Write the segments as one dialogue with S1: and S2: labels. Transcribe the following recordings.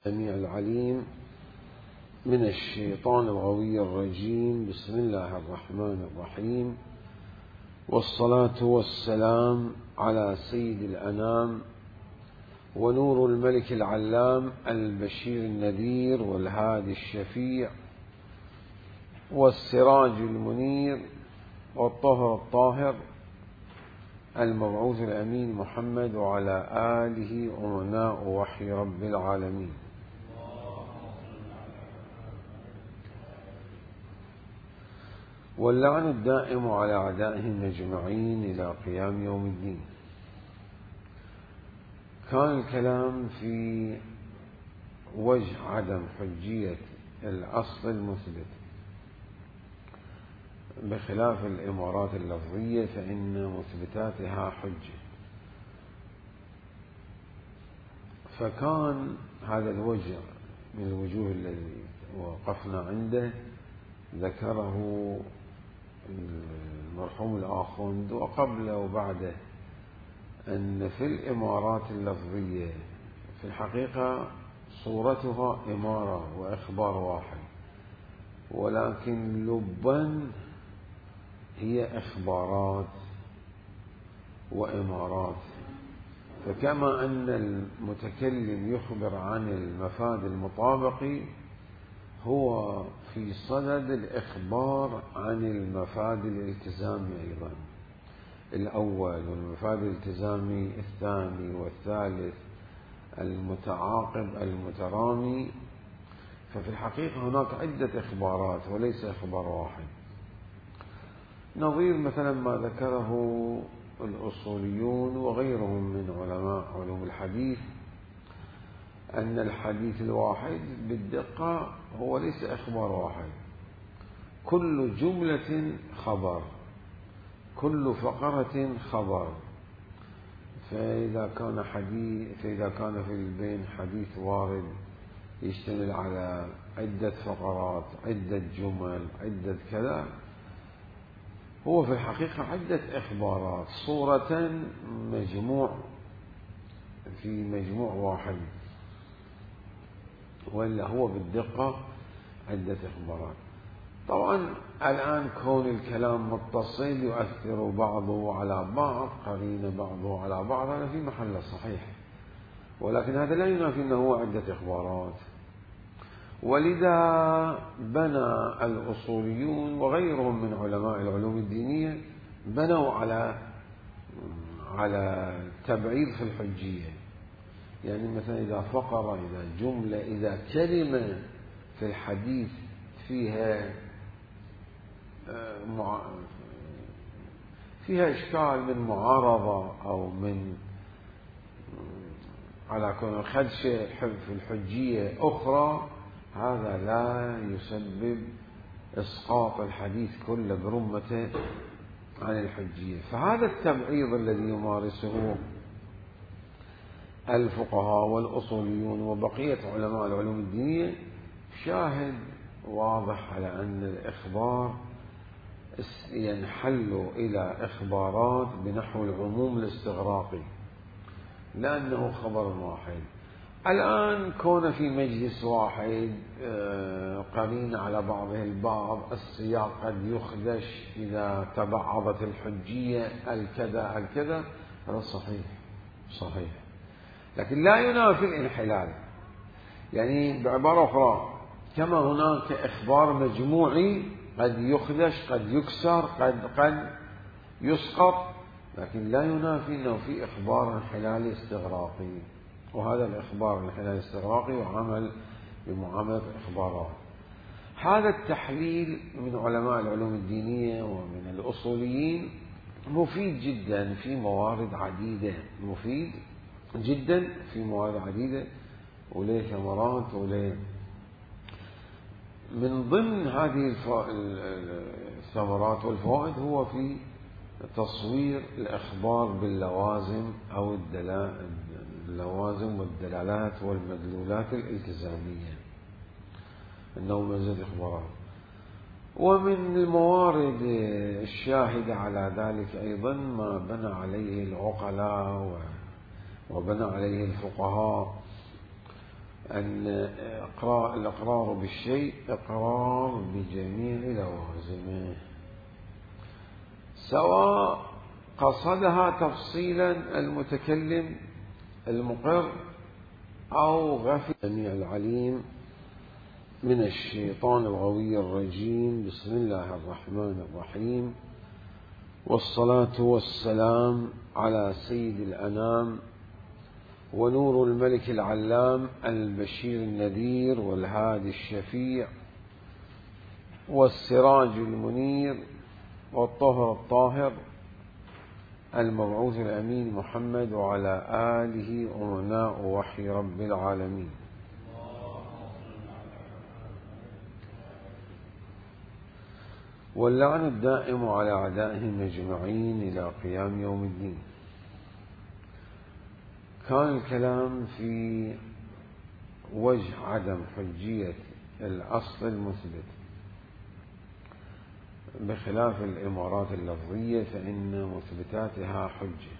S1: السميع العليم من الشيطان الغوي الرجيم. بسم الله الرحمن الرحيم، والصلاة والسلام على سيد الأنام ونور الملك العلام البشير النذير والهادي الشفيع والسراج المنير والطهر الطاهر المبعوث الأمين محمد وعلى آله أمناء وحي رب العالمين. واللعن الدائم على أعدائهم أجمعين إلى قيام يوم الدين. كان الكلام في وجه عدم حجية الأصل المثبت بخلاف الإمارات اللفظية، فإن مثبتاتها حجة. فكان هذا الوجه من الوجوه الذي وقفنا عنده ذكره المرحوم الآخوند وقبله وبعده، أن في الإمارات اللفظية في الحقيقة صورتها إمارة وإخبار واحد، ولكن لبا هي إخبارات وإمارات. فكما أن المتكلم يخبر عن المفاد المطابق، هو في صدد الإخبار عن المفاد الالتزامي أيضا الأول، والمفاد الالتزامي الثاني والثالث المتعاقب المترامي. ففي الحقيقة هناك عدة إخبارات وليس إخبار واحد، نظير مثلا ما ذكره الأصوليون وغيرهم من علماء علوم الحديث، أن الحديث الواحد بالدقة هو ليس إخبار واحد، كل جملة خبر، كل فقرة خبر. فإذا كان في البين حديث وارد يشتمل على عدة فقرات، عدة جمل، عدة كذا، هو في الحقيقة عدة إخبارات صورة في مجموع واحد، وإلا هو بالدقة عدة إخبارات. طبعا الآن كون الكلام متصل يؤثر بعضه على بعض، قرين بعضه على بعض، هذا في محل صحيح، ولكن هذا لا ينافي أنه هو عدة إخبارات. ولذا بنى الأصوليون وغيرهم من علماء العلوم الدينية بنوا على تبعيض في الحجية. يعني مثلا إذا فقرة، إذا جملة، إذا كلمة في الحديث فيها إشكال من معارضة أو من على كون خدش في الحجية أخرى، هذا لا يسبب إسقاط الحديث كله برمته عن الحجية. فهذا التبعيض الذي يمارسه الفقهاء والأصوليون وبقية علماء العلوم الدينية شاهد واضح على أن الإخبار ينحل إلى إخبارات بنحو العموم الاستغراقي، لأنه خبر واحد. الآن كون في مجلس واحد قرين على بعضه البعض، السياق قد يخدش إذا تبعضت الحجية الكذا، هذا صحيح، لكن لا ينافي الانحلال. يعني بعبارة أخرى، كما هناك إخبار مجموعي قد يخدش، قد يكسر، قد يسقط، لكن لا ينافي أنه في إخبار انحلالي استغراقي، وهذا الإخبار الانحلالي الاستغراقي يعامل بمعاملة إخبارات. هذا التحليل من علماء العلوم الدينية ومن الأصوليين مفيد جدا في موارد عديدة، وله ثمرات وله. من ضمن هذه الثمرات والفوائد هو في تصوير الإخبار باللوازم أو اللوازم والدلالات والمدلولات الالتزامية، أنه منزل إخبارات. ومن الموارد الشاهدة على ذلك أيضا ما بنى عليه العقلاء وبنى عليه الفقهاء أن الإقرار بالشيء إقرار بجميع لوازمه، سواء قصدها تفصيلا المتكلم المقر أو غفل. السميع العليم من الشيطان الغوي الرجيم. بسم الله الرحمن الرحيم، والصلاة والسلام على سيد الأنام ونور الملك العلام البشير النذير والهادي الشفيع والسراج المنير والطهر الطاهر المبعوث الأمين محمد وعلى آله أمناء وحي رب العالمين. واللعن الدائم على أعدائهم أجمعين إلى قيام يوم الدين. كان الكلام في وجه عدم حجية الأصل المثبت بخلاف الإمارات اللفظية فإن مثبتاتها حجة.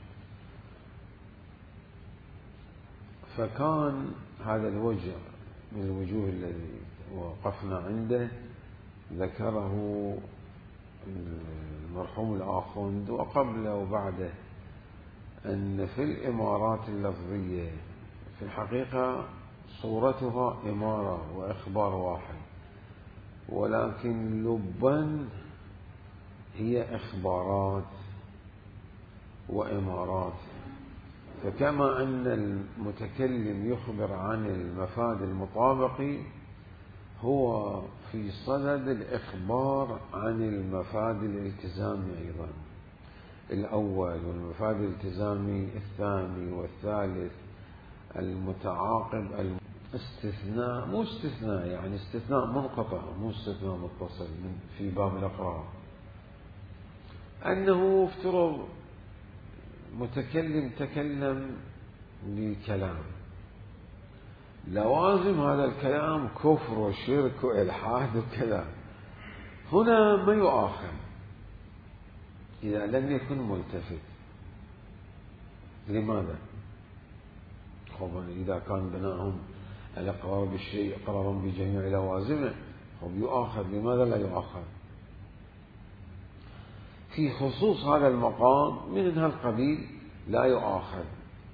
S1: فكان هذا الوجه من الوجوه الذي وقفنا عنده ذكره المرحوم الآخوند وقبله وبعده أن في الإمارات اللفظية في الحقيقة صورتها إمارة وإخبار واحد، ولكن لبا هي إخبارات وإمارات. فكما أن المتكلم يخبر عن المفاد المطابق، هو في صدد الإخبار عن المفاد الالتزامي أيضا الأول، والمفاد الالتزامي الثاني والثالث المتعاقب. استثناء مو استثناء، يعني استثناء منقطع مو استثناء متصل في باب الإقرار، أنه افترض متكلم تكلم بكلام، لوازم هذا الكلام كفر وشرك وإلحاد وكذا، هنا ما يؤاخذ إذا لم يكن ملتفت. لماذا؟ إذا كان بناءهم الإقرار بالشيء إقرار بجميع لوازمه يؤاخذ. لماذا لا يؤاخذ؟ في خصوص هذا المقام من هالقبيل لا يؤاخذ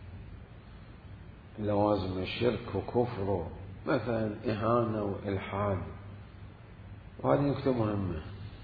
S1: لوازم الشرك وكفر، مثلا إهانة وإلحاد. وهذه نكتة مهمة،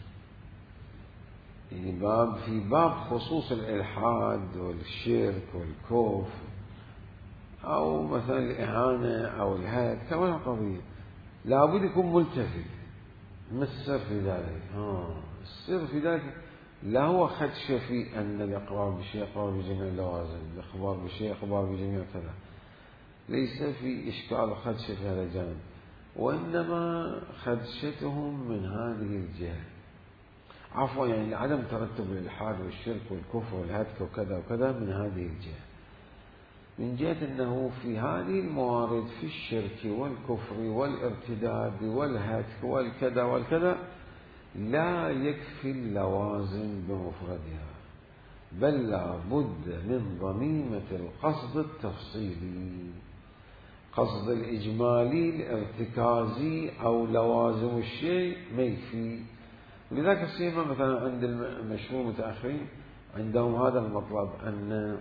S1: يعني في باب خصوص الإلحاد والشرك والكفر أو مثلا الإهانة أو الهاد كما القضية لابد يكون ملتفت. ما السر في ذلك؟ السر في ذلك لا هو خدشة في أن الإقرار بشيء إقرار بجميع اللوازم، الإخبار بشيء إخبار بجميع كذا، ليس في إشكال خدشة في هذا الجانب، وإنما خدشتهم من هذه الجهة، عفوا يعني عدم ترتب الإلحاد والشرك والكفر والهتك وكذا وكذا من هذه الجهة، من جهة أنه في هذه الموارد في الشرك والكفر والارتداد والهتك والكذا والكذا لا يكفي اللوازم بمفردها، بل لا بد من ضميمة القصد التفصيلي، قصد الإجمالي الارتكازي أو لوازم الشيء ما يكفي. لذلك السيما مثلا عند المشهور المتأخرين عندهم هذا المطلب، أن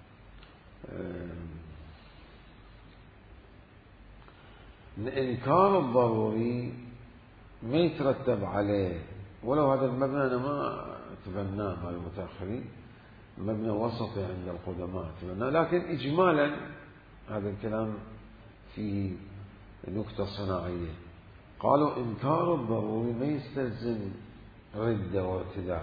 S1: إنكار الضروري ما يترتب عليه، ولو هذا المبنى أنا ما تبناه مع المتأخرين، مبنى وسطي عند القدماء تبناه، لكن إجمالا هذا الكلام فيه نكتة صناعية. قالوا إنكار الضروري ما يستلزم ردة وارتداد،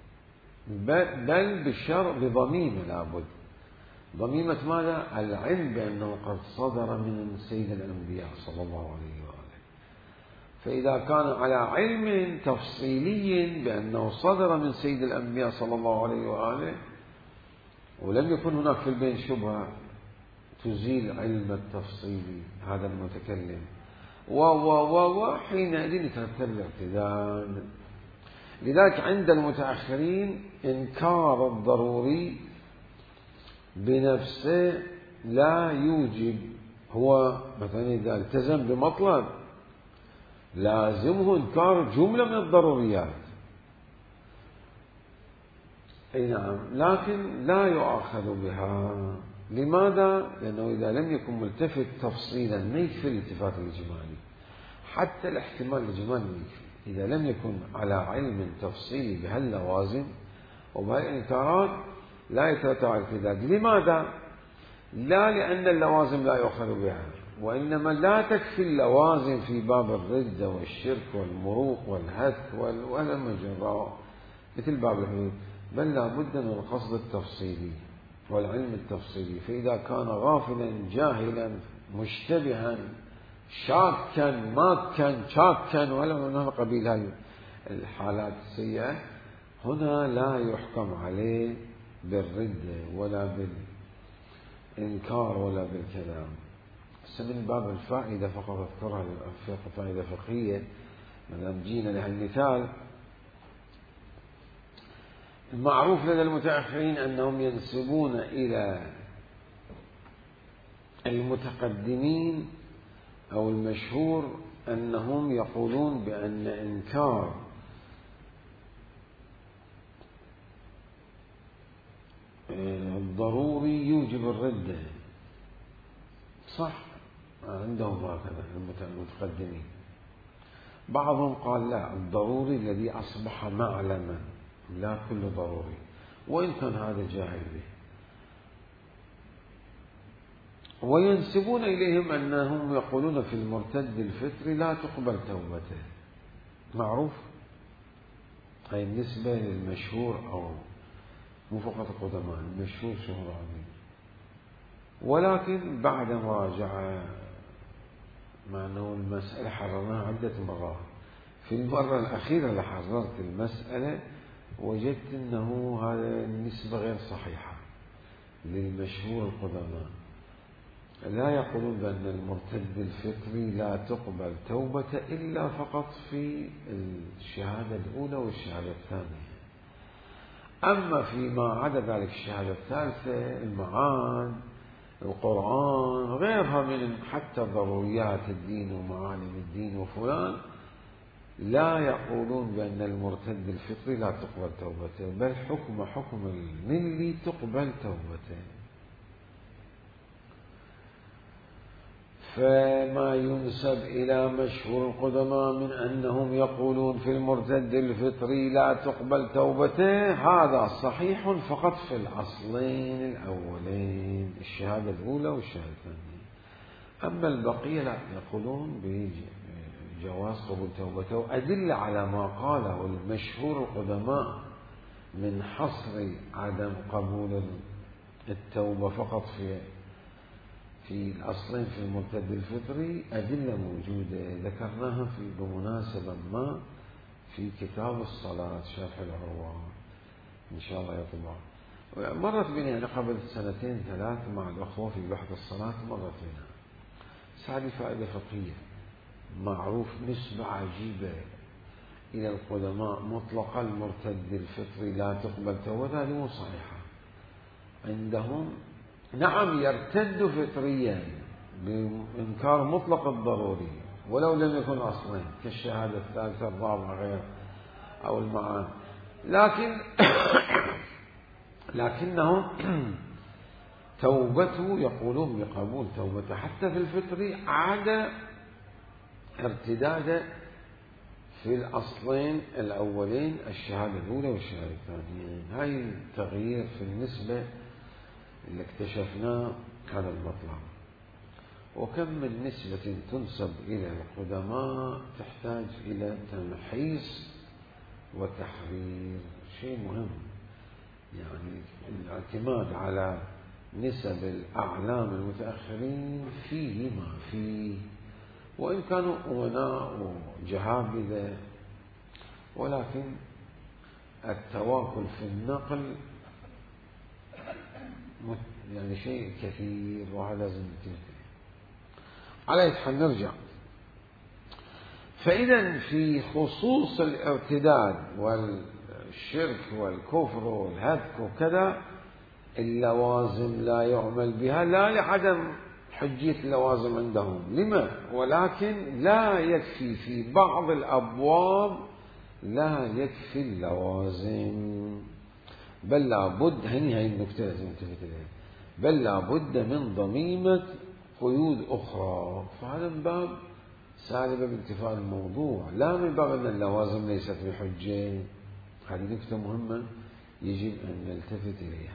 S1: بل بالشرع بضميمة لابد. ضميمة ماذا؟ العلم بأنه قد صدر من سيد الأنبياء صلى الله عليه وآله. فإذا كان على علم تفصيلي بأنه صدر من سيد الأنبياء صلى الله عليه وآله ولم يكن هناك في البين شبهة تزيل علم التفصيل هذا المتكلم حينئذ يترتب الارتداد. لذلك عند المتأخرين إنكار الضروري بنفسه لا يوجب هو مثلا إذا التزم بمطلب لازمه إنكار جملة من الضروريات، أي نعم، لكن لا يؤاخذ بها. لماذا؟ لأنه إذا لم يكن ملتفت تفصيلا ما يكفي الالتفات الإجمالي، حتى الاحتمال الإجمالي يكفي. إذا لم يكن على علم تفصيلي بهاللوازم وبهالإنكارات لا يترتب على الارتداد. لماذا؟ لا لأن اللوازم لا يؤخذ بها، وإنما لا تكفي اللوازم في باب الردة والشرك والمروق والهتك والمجرى مثل باب الحدود، بل لا بد من القصد التفصيلي والعلم التفصيلي. فإذا كان غافلا جاهلا مشتبها شاكا ماكا شاكا ولا من قبيل هذه الحالات السيئة، هنا لا يحكم عليه بالردة ولا بالإنكار ولا بالكلام. من باب الفائدة فقط أذكرها فائدة فقهية، ما جينا لهالمثال. المعروف لدى المتأخرين أنهم ينسبون إلى المتقدمين أو المشهور أنهم يقولون بأن إنكار الضروري يوجب الردة. صح، عندهم هكذا المتقدمين. بعضهم قال لا، الضروري الذي أصبح معلما، لا كل ضروري، وإن كان هذا جاهل به. وينسبون إليهم أنهم يقولون في المرتد الفطري لا تقبل توبته. معروف، هي النسبة للمشهور، أو مو فقط القدماء، المشهور شهر عظيم. ولكن بعد مراجعة، مع أنه المسألة حررناها عدة مرات، في المرة الأخيرة اللي حررت المسألة وجدت أنه هذا النسبة غير صحيحة للمشهور القدماء. لا يقولون بأن المرتد الفطري لا تقبل توبة إلا فقط في الشهادة الأولى والشهادة الثانية. أما فيما عدا ذلك الشهادة الثالثة، المعاد، القرآن، غيرها من حتى ضروريات الدين ومعالم الدين وفلان، لا يقولون بأن المرتد الفطري لا تقبل توبته، بل حكم الملي تقبل توبته. فما ينسب إلى مشهور القدماء من أنهم يقولون في المرتد الفطري لا تقبل توبته، هذا صحيح فقط في الأصلين الأولين، الشهادة الأولى والشهادة الثانية. أما البقية لا، يقولون بجواز قبول توبته، وأدل على ما قاله المشهور القدماء من حصر عدم قبول التوبة فقط في الأصلين في المرتد الفطري أدلة موجودة ذكرناها بمناسبة ما في كتاب الصلاة شرح العروة، إن شاء الله يطبع. مرت بنا يعني قبل 2 3 مع الأخوة في بحث الصلاة، مرت بنا. هذه فائدة فقهية. معروف نسبة عجيبة إلى القدماء مطلق المرتد الفطري لا تقبل توبته، هذه مو صحيحة عندهم. نعم، يرتد فطريا بإنكار مطلق الضروري ولو لم يكن أصلا، كالشهادة الثالثة الرابعة غير أو المعاد، لكنهم توبته يقولون بقبول توبته حتى في الفطري عاد ارتداده في الأصلين الأولين، الشهادة الأولى والشهادة الثانية. هاي التغيير في النسبة اللي اكتشفناه هذا المطلب. وكم من نسبة تنسب إلى القدماء تحتاج إلى تمحيص وتحرير، شيء مهم. يعني الاعتماد على نسب الأعلام المتأخرين فيه ما فيه، وإن كانوا أمناء وجهابذة، ولكن التواكل في النقل يعني شيء كثير، وهذا لازم ننتبه على يتحل. نرجع. فإذا في خصوص الارتداد والشرك والكفر والهتك وكذا، اللوازم لا يعمل بها، لا لعدم حجية اللوازم عندهم لما؟ ولكن لا يكفي في بعض الأبواب، لا يكفي اللوازم، بل لابد، هاي النكتة لازم نلتفت إليها، بل لابد من ضميمة قيود أخرى. فهذا من باب سالبة بانتفاء الموضوع، لا من باب أن اللوازم ليست بحجة. هذه نكتة مهمة يجب أن نلتفت إليها.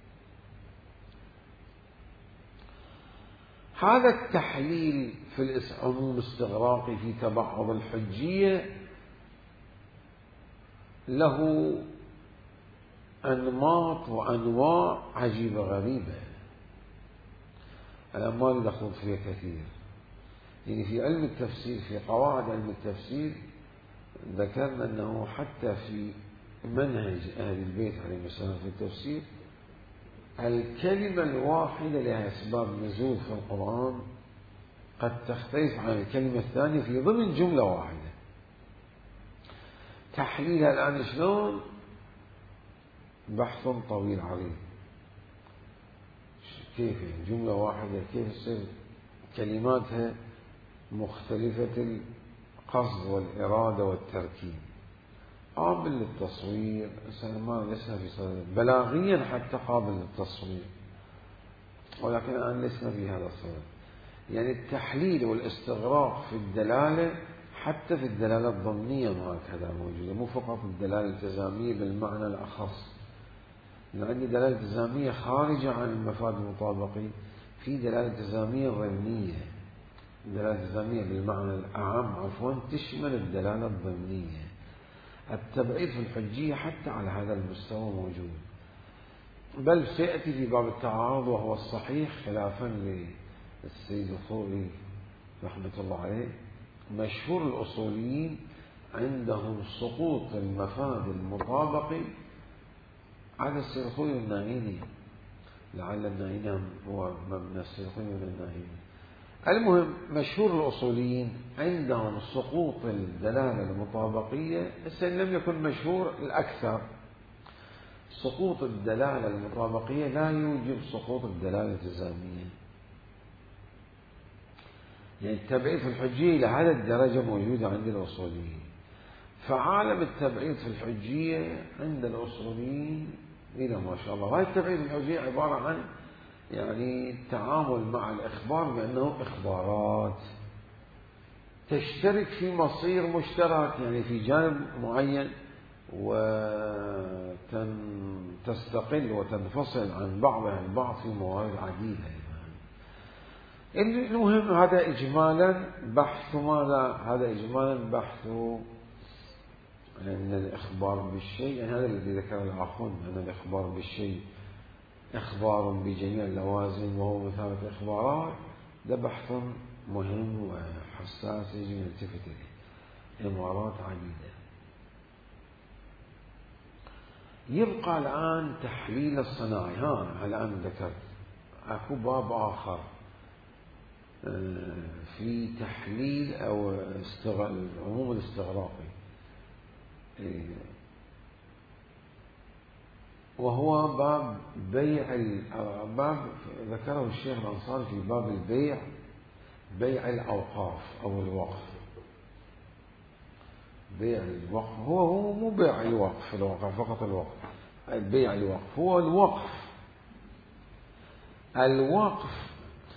S1: هذا التحليل في عموم استغراقي في تبعض الحجية له أنماط وأنواع عجيبة غريبة، أنا ما نخوض فيها كثير. يعني في علم التفسير، في قواعد علم التفسير ذكرنا أنه حتى في منهج أهل البيت عليهم السلام في التفسير الكلمة الواحدة لها أسباب نزول في القرآن قد تختلف عن الكلمة الثانية في ضمن جملة واحدة. تحليلها الآن شلون؟ بحث طويل عريض. كيف جملة واحدة كيف تصير كلماتها مختلفة القصد والإرادة والتركيب، قابل للتصوير، ما لسنا في صدد بلاغيا حتى قابل للتصوير، ولكن الآن لسنا في هذا الصدد. يعني التحليل والاستغراق في الدلالة حتى في الدلالة الضمنية ما هكذا موجودة، مو فقط الدلالة الالتزامية بالمعنى الأخص. إن عندي دلالة التزامية خارجة عن المفاد المطابقي، في دلالة التزامية ضمنية، الدلالة الالتزامية بالمعنى الأعم تشمل الدلالة الضمنية. التبعيض في الحجية حتى على هذا المستوى موجود، بل سيأتي في باب التعارض وهو الصحيح خلافا للسيد الخوئي رحمة الله عليه. مشهور الأصوليين عندهم سقوط المفاد المطابقي على السيد الخوئي والناهيني، لعل الناهيني هو من السيد الخوئي والناهيني. المهم مشهور الأصوليين عندهم سقوط الدلالة المطابقية، إن لم يكن مشهور الأكثر. سقوط الدلالة المطابقية لا يوجب سقوط الدلالة الالتزامية. يعني التبعيض في الحجية إلى هذه الدرجة موجودة عند الأصوليين. فعالم التبعيض في الحجية عند الأصوليين إلى ما شاء الله. وهذا التبعيض في الحجية عبارة عن يعني التعامل مع الإخبار بأنه إخبارات تشترك في مصير مشترك، يعني في جانب معين، وتستقل وتنفصل عن بعضها البعض في موارد عديدة. المهم هذا إجمالا بحث ماذا؟ هذا إجمالا بحث أن الإخبار بالشيء، يعني هذا الذي ذكر الآخرون أن الإخبار بالشيء إخبار بجميع اللوازم وهو مثابة إخبارات. ده بحث مهم وحساس يجب أن نلتفت إليه، إمارات عديدة. يبقى الآن تحليل الصناعي. الآن ذكرت أكو باب آخر في تحليل أو العموم الاستغراقي، وهو باب باب ذكره الشيخ الأنصاري في باب البيع، بيع الأوقاف أو الوقف. بيع الوقف هو مو بيع الوقف فقط الوقف، بيع الوقف هو الوقف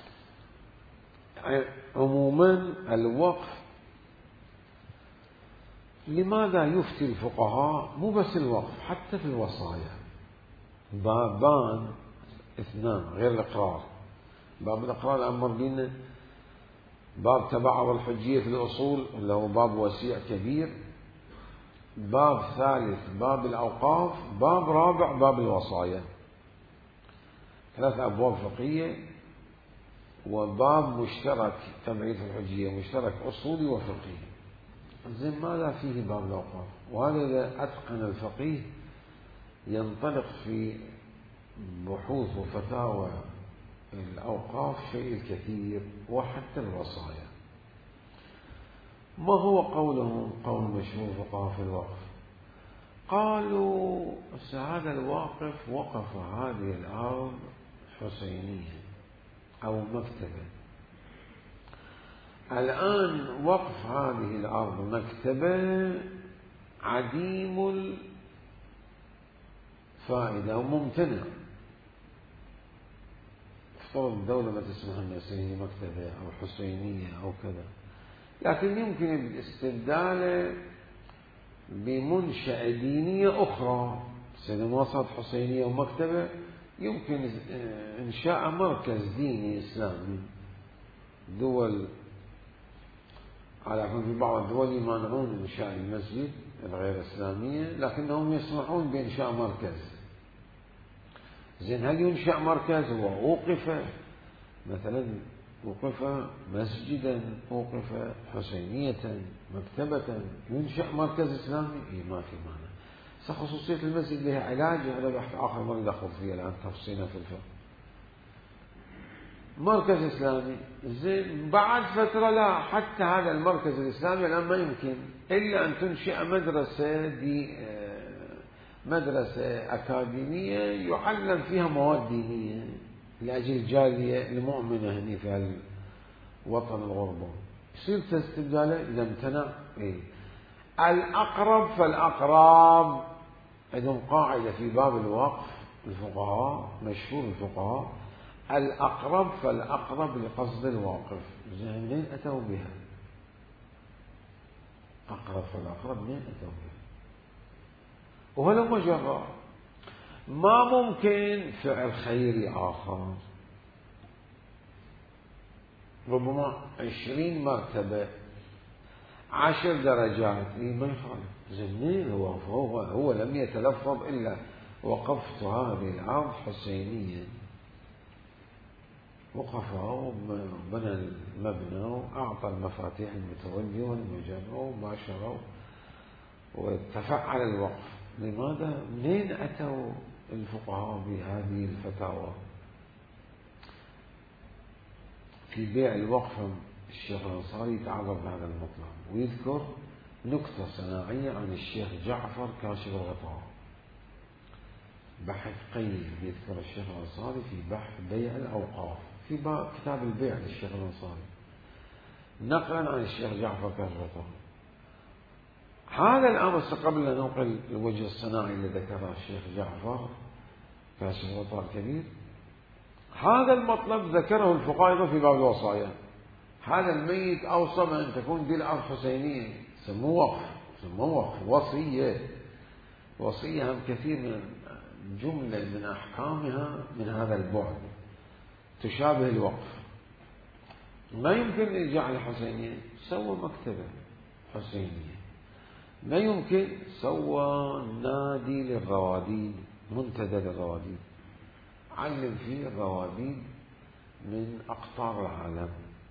S1: عموما. الوقف لماذا يفتي الفقهاء؟ مو بس الوقف، حتى في الوصايا بابان اثنان غير الإقرار. باب الإقرار الأمر بنا، باب تبعض الحجية في الأصول اللي هو باب وسيع كبير، باب ثالث باب الأوقاف، باب رابع باب الوصايا. 3 أبواب فقهية وباب مشترك تبعيض الحجية، مشترك أصولي وفقهي. زين ماذا فيه باب الأوقاف؟ وهذا إذا أتقن الفقيه ينطلق في بحوث وفتاوى الأوقاف شيء الكثير وحتى الوصايا. ما هو قولهم قول مشهور فقهاء في الوقف؟ قالوا هذا الواقف وقف هذه الأرض حسينية أو مكتبة، الآن وقف هذه الأرض مكتبة عديم الفائدة وممتنع. افترض الدولة ما تسمح لنا هي مكتبة أو حسينية أو كذا، لكن يمكن الاستبدال بمنشأة دينية أخرى. إذا ما صارت حسينية ومكتبة يمكن إنشاء مركز ديني إسلامي. دول على في بعض الدول يمانعون إنشاء المسجد الغير إسلامية، لكنهم يسمحون بإنشاء مركز. زين، هل ينشأ مركز؟ هو وقف مثلا، وقف مسجدا، وقف حسينية، مكتبة، ينشأ مركز إسلامي؟ إيه، ما في مانع. خصوصية المسجد لها علاج، هذا بحث آخر ما ندخل فيه الآن تفصيلا في الفقه. مركز إسلامي، زين، بعد فترة لا، حتى هذا المركز الإسلامي الآن ما يمكن إلا أن تنشئ مدرسة أكاديمية يعلم فيها مواد دينية لأجل الجالية المؤمنة هنا في الوطن الغربة. يصير استبداله إذا امتنع. إيه؟ الأقرب فالأقرب. عندهم قاعدة في باب الوقف الفقهاء، مشهور الفقهاء، الأقرب فالأقرب لقصد الواقف. زين، منين أتوا بها؟ أقرب فالأقرب منين أتوا بها؟ وهذا مجرد. ما ممكن فعل خيري آخر، ربما 20 مرتبة 10 درجات، ما يخالف. زين، هو لم يتلفظ إلا وقفت هذه الأرض حسينيا، وقفها وبنى المبنى وأعطى المفاتيح المتولي والمجمع وباشروا وتفعل الوقف. لماذا؟ منين أتوا الفقهاء بهذه الفتاوى؟ في بيع الوقف الشيخ الأنصاري يتعرض لهذا المطلب ويذكر نكتة صناعية عن الشيخ جعفر كاشف الغطاء، بحث قيم يذكر الشيخ الأنصاري في بحث بيع الأوقاف في كتاب البيع للشيخ الأنصاري نقلا عن الشيخ جعفر كاشف الغطاء. هذا الأمر قبل أن ننقل الوجه الصناعي اللي ذكره الشيخ جعفر كاشف الغطاء الكبير، هذا المطلب ذكره الفقهاء في باب الوصايا. هذا الميت أوصى أن تكون دي الأرض حسينية، سموه وقف، وصية هم كثير من جملة من أحكامها من هذا البعد تشابه الوقف. ما يمكن يجعل حسينية، سوى مكتبة حسينية. ما يمكن، سوى نادي للرواديد، منتدى للرواديد، علم فيه الرواديد من أقطار العالم،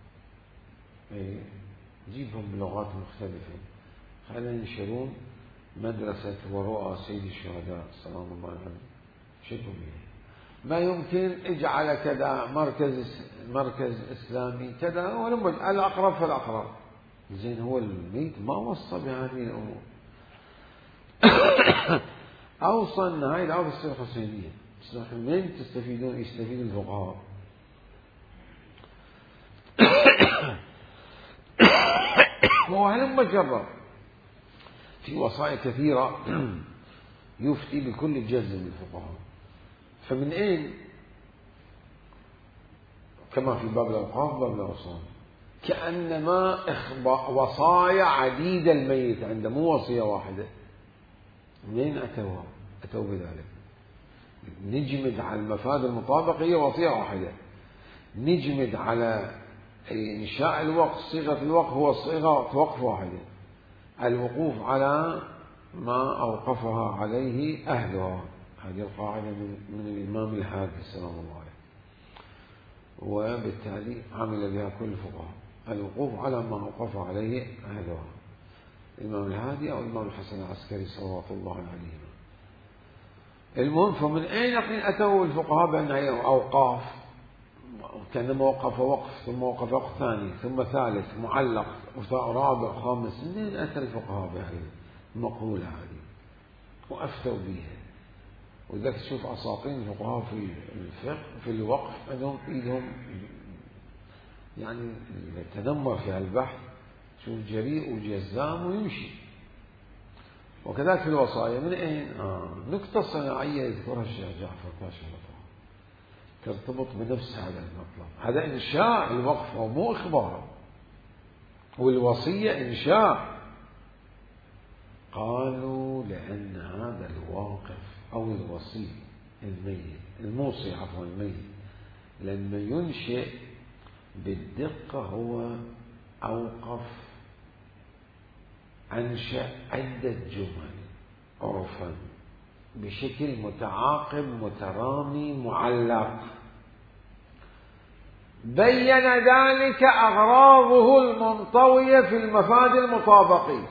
S1: جيبهم بلغات مختلفة، خلينا ينشرون مدرسة ورؤى سيد الشهداء سلام الله عليه. شكوا به. ما يمكن اجعل كذا مركز إسلامي كذا، ولما الأقرب فالأقرب. زين، هو الميت ما وصى بهذه الأمور. أوصى أن هاي الأرض تصير حسينية. من تستفيدون؟ يستفيد الفقهاء. وهلم جرب في وصايا كثيرة يفتي بكل الجزء من الفقهاء. فمن أين؟ كما في باب الأوقاف باب الأوصال، كأنما وصايا عديدة الميت عنده، مو وصية واحدة. منين أتوا بذلك؟ نجمد على المفاد المطابق هي وصية واحدة، نجمد على إنشاء الوقف صيغة الوقف هو صيغة وقف واحدة، الوقوف على ما أوقفها عليه أهلها. هذه القاعدة من الإمام الهادي سلام الله عليه، وبالتالي عمل بها كل الفقهاء، الوقوف على ما أوقف عليه أهلها، الإمام الهادي أو الإمام الحسن العسكري صلوات الله عليهما. المهم، فمن أين حين أتوا الفقهاء بأن هي أوقاف؟ كان موقف وقف، ثم وقف وقف ثاني، ثم ثالث، معلق، رابع، خامس. منين أتى الفقهاء بهذه المقولة هذه وأفتوا بها؟ وذلك تشوف أساطين الفقهاء في الفقه في الوقف عندهم إيدهم يعني يتنمر في البحث، شوف جريء وجزام ويمشي. وكذلك في الوصايا من أين؟ نكتة صناعية يذكرها الشيخ جعفر كاشف الغطاء ترتبط بنفس هذا المطلب. هذا إنشاء الوقف ومو إخبار، والوصية إنشاء. قالوا لأن هذا الواقف أو الوصي الميت الموصي عفوا الميت لما ينشئ بالدقة هو أوقف أنشأ عدة جمل عرفا بشكل متعاقب مترامي معلق، بين ذلك أغراضه المنطوية في المفاد المطابقي.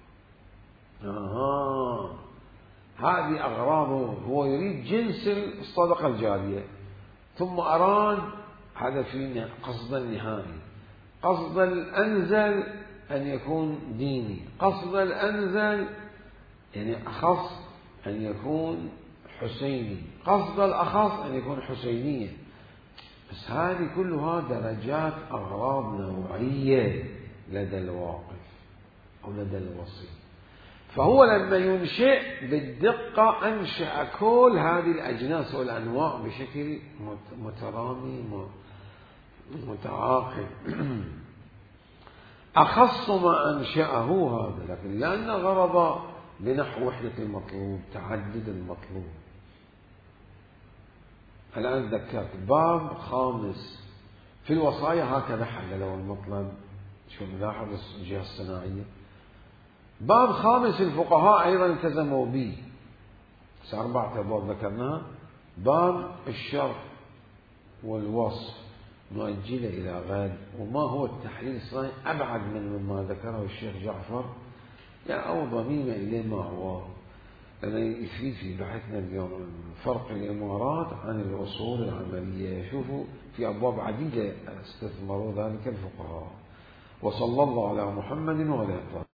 S1: هذه أغراضه، هو يريد جنس الصدقة الجارية، ثم أراد هذا في قصد النهائي، قصد الأنزل أن يكون ديني، قصد الأنزل يعني أخص أن يكون حسيني، قصد الأخص أن يكون حسينية. بس هذه كلها درجات أغراض نوعية لدى الواقف أو لدى الوصي. فهو لما ينشئ بالدقة أنشأ كل هذه الأجناس والأنواع بشكل مترامي متعاقب. أخص ما أنشأه هذا، لكن لأن غرض بنحو وحدة المطلوب تعدد المطلوب. الآن ذكرت باب خامس في الوصايا هكذا حلله المطلب. شو نلاحظ الجهة الصناعية. باب خامس الفقهاء أيضا التزموا به، 4 أبواب ذكرناها. باب الشرط والوصف نؤجله إلى غد. وما هو التحليل الصناعي أبعد مما ذكره الشيخ جعفر، يعني أو ضميمة إليه ما هو. أنا يفيد في بحثنا اليوم فرق الإمارات عن الأصول العملية. شوفوا في أبواب عديدة استثمروا ذلك الفقهاء. وصلى الله على محمد وعلى آله.